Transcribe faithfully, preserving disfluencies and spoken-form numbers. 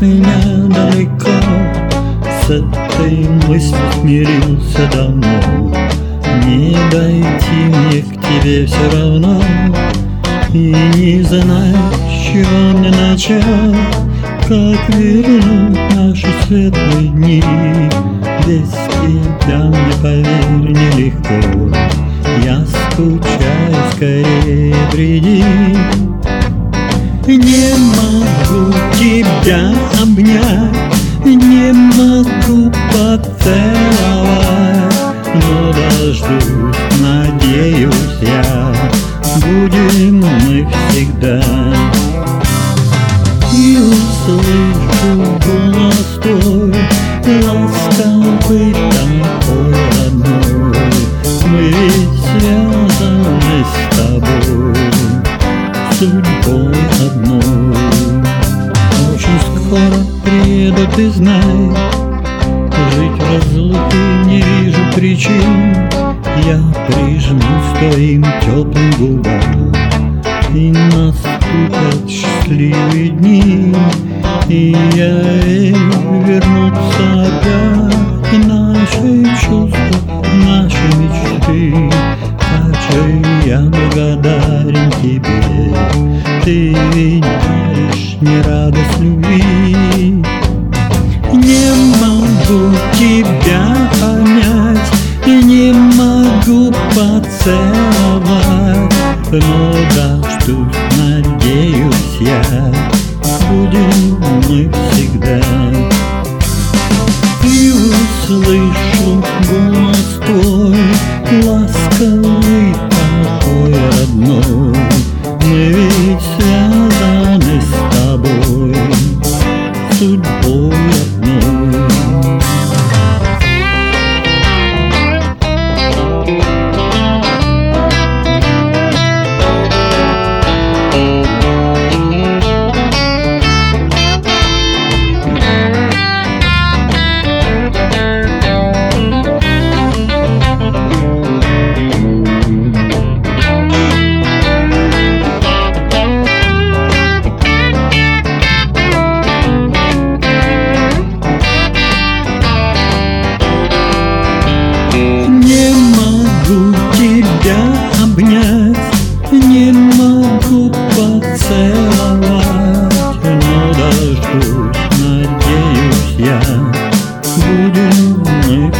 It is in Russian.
меня далеко, с этой мыслью смирился давно. Не дойти мне к тебе все равно, и не знаю, с чего мне начать, как вернуть наши светлые дни. Без тебя мне, поверь, нелегко, я скучаю, скорее приди. Не могу тебя обнять, не могу поцеловать, но дождусь, надеюсь я, будем мы всегда. И услышу голос твой, ласковый такой родной. Мы ведь связаны с тобой судьбой одной. Очень скоро приеду, ты знай, жить в разлуке не вижу причин. Я прижмусь к твоим теплым губам, и наступят счастливые дни, и я верю, вернутся опять наши чувства, наши мечты. Как же я благодарен тебе, ты ведь даришь мне радость любви. Не могу тебя понять, не могу поцеловать, но дождусь, надеюсь я, будем мы всегда. И услышу голос твой, ласковый такой родной. Мы ведь связаны с тобой судьбой одной. Тебя обнять, не могу поцеловать, но дождусь, надеюсь я, будем мы